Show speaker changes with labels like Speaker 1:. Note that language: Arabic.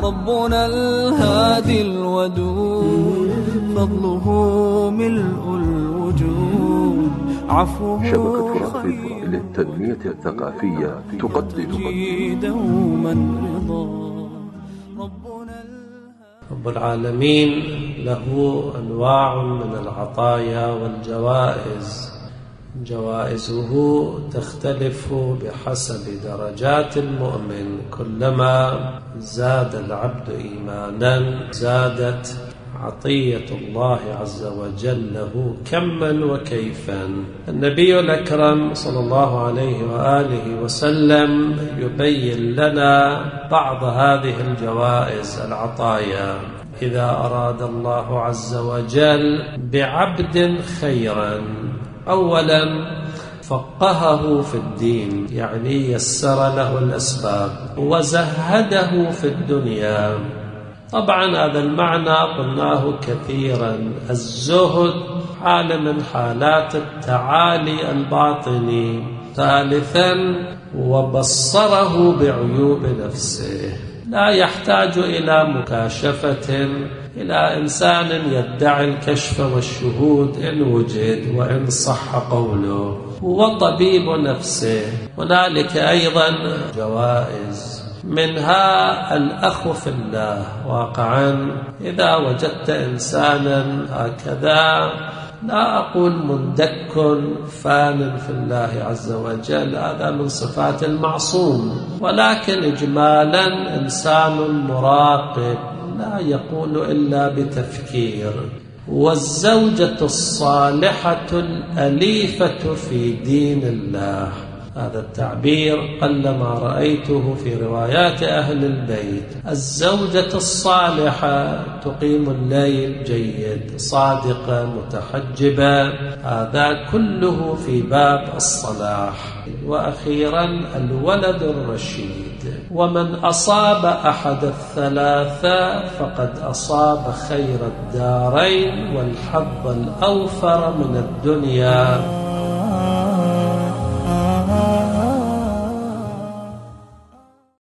Speaker 1: ربنا الهادي الودود فضله ملء الوجود عفوه
Speaker 2: شبكة خير للتنمية الثقافية تقدم
Speaker 1: دوما رضا.
Speaker 3: رب العالمين له أنواع من العطايا والجوائز، جوائزه تختلف بحسب درجات المؤمن. كلما زاد العبد إيمانا زادت عطية الله عز وجل له كما وكيفا. النبي الأكرم صلى الله عليه وآله وسلم يبين لنا بعض هذه الجوائز العطايا. إذا أراد الله عز وجل بعبد خيرا أولا فقهه في الدين، يعني يسر له الأسباب وزهده في الدنيا. طبعا هذا المعنى قلناه كثيرا، الزهد حال من حالات التعالي الباطني. ثالثا وبصره بعيوب نفسه، لا يحتاج إلى مكاشفة، إلى إنسان يدعي الكشف والشهود إن وجد وإن صح قوله، هو طبيب نفسه. هنالك أيضا جوائز، منها الأخ في الله. واقعا إذا وجدت إنسانا هكذا، لا أقول مندك فان في الله عز وجل، هذا من صفات المعصوم، ولكن إجمالا إنسان مراقب لا يقول إلا بتفكير. والزوجة الصالحة الأليفة في دين الله، هذا التعبير قلما رأيته في روايات أهل البيت. الزوجة الصالحة تقيم الليل جيد، صادقة، متحجبة، هذا كله في باب الصلاح. وأخيرا الولد الرشيد. ومن أصاب أحد الثلاثة فقد أصاب خير الدارين والحظ الأوفر من الدنيا